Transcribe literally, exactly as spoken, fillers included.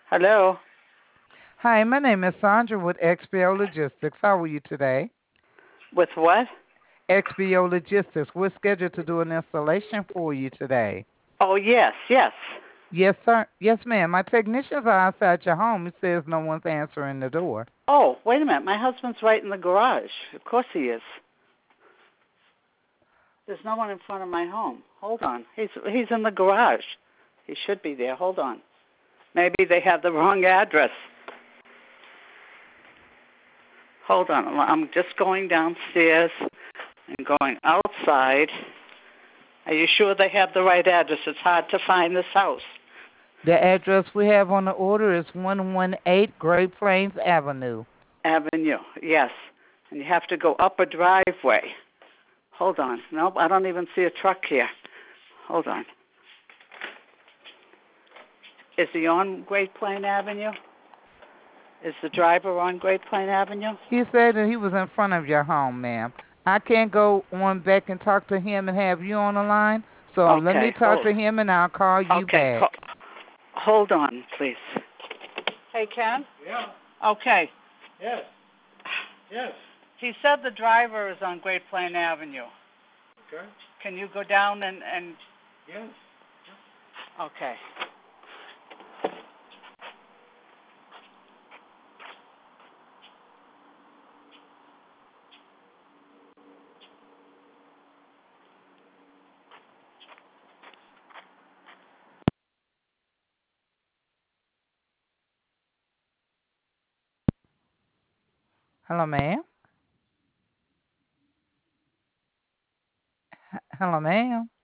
Hello. Hi, my name is Sandra with X B O Logistics. How are you today? With what? X B O Logistics. We're scheduled to do an installation for you today. Oh, yes, yes. Yes, sir. Yes, ma'am. My technicians are outside your home. It says no one's answering the door. Oh, wait a minute. My husband's right in the garage. Of course he is. There's no one in front of my home. Hold on. He's he's in the garage. He should be there. Hold on. Maybe they have the wrong address. Hold on. I'm just going downstairs and going outside. Are you sure they have the right address? It's hard to find this house. The address we have on the order is one one eight Great Plains Avenue. Avenue. Yes. And you have to go up a driveway. Hold on. Nope, I don't even see a truck here. Hold on. Is he on Great Plain Avenue? Is the driver on Great Plain Avenue? He said that he was in front of your home, ma'am. I can't go on back and talk to him and have you on the line. So let me Okay, talk hold. to him and I'll call you Okay, ho- back. hold on, please. Hey, Ken? Yeah. Okay. Yes. Yes. He said the driver is on Great Plain Avenue. Okay. Can you go down and, and Yes. okay. Hello, ma'am. Hello, ma'am.